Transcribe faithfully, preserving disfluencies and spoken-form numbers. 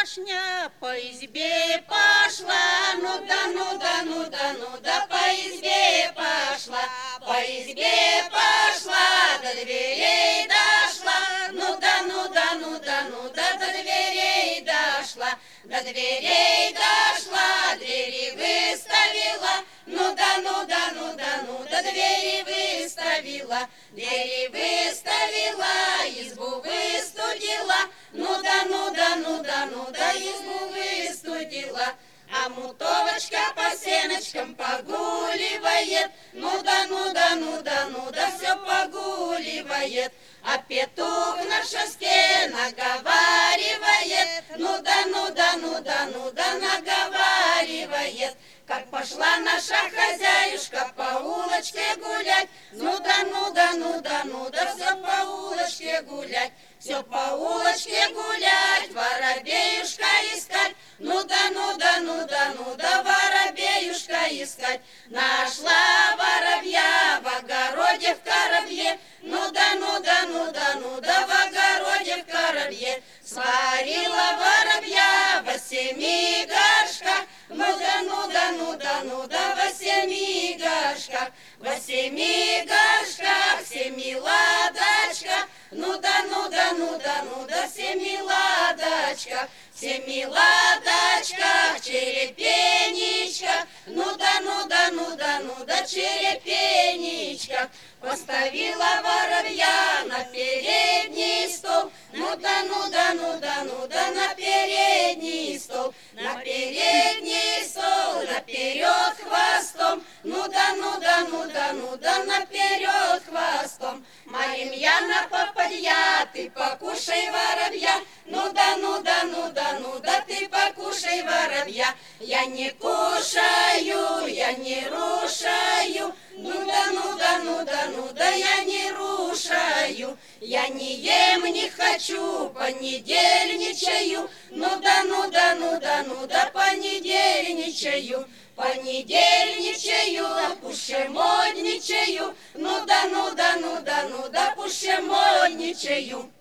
башня по избе пошла, ну да, ну да, ну да, ну да, по избе пошла, по избе пошла, до дверей дошла, ну да, ну да, ну да, ну да, до дверей дошла, до дверей дошла, двери выставила, ну да, ну да, ну да, ну да, двери выставила, двери выставила, избу выстудила, ну да, ну да, ну да, ну да, избу выстудила. А мутовочка по сеночкам погуливает, ну да, ну да, ну да, ну да, все погуливает. А петух на шесте наговаривает, ну да, ну да, ну да, ну да, наговаривает. Как пошла наша хозяюшка по улочке гулять, ну да, ну да, ну да, ну да, все по улочке гулять, все по улочке гулять, воробеюшка искать, ну да, ну да, ну да, ну да, воробеюшка искать. Нашла воробья в огороде в коробье, ну да, ну да, ну да, ну да, в огороде в коробье. Сварила воробья во семи горшках, ну да, ну да, ну да, ну да, во семи горшках, во семи горшках, семи ладочках, ну да, ну да, ну да, ну да, семи ладочках, семи ладочках, черепенечках, ну да, ну да, ну да, ну да, черепенечках. Поставила воробья на передний стол, ну да, ну да, ну да, ну да, на передний стол, на передний стол, наперед хвостом, ну да, ну да, ну да, ну да, наперед хвостом. Маримьяна попадья, ты покушай воробья, ну да, ну да, ну да, ну да, ты покушай воробья. Я не кушаю, я не рушаю, ну да, ну да, ну да, ну да, я не рушаю. Я не ем, не хочу, понедельничаю, ну да, ну да, ну да, ну да, понедельничаю. Понедельничаю, пуще модничаю, ну да, ну да, ну да, ну да, пуще модничаю.